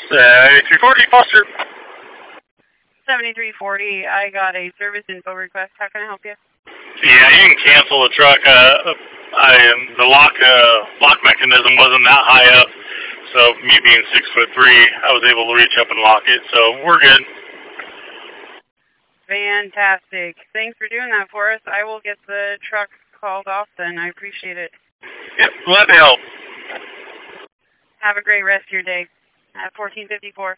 340 Foster. 7340, I got a service info request. How can I help you? Yeah, you can cancel the truck. The lock mechanism wasn't that high up, so me being 6'3", I was able to reach up and lock it. So we're good. Fantastic. Thanks for doing that for us. I will get the truck called off then. I appreciate it. Yep, glad to help. Have a great rest of your day. At 1454.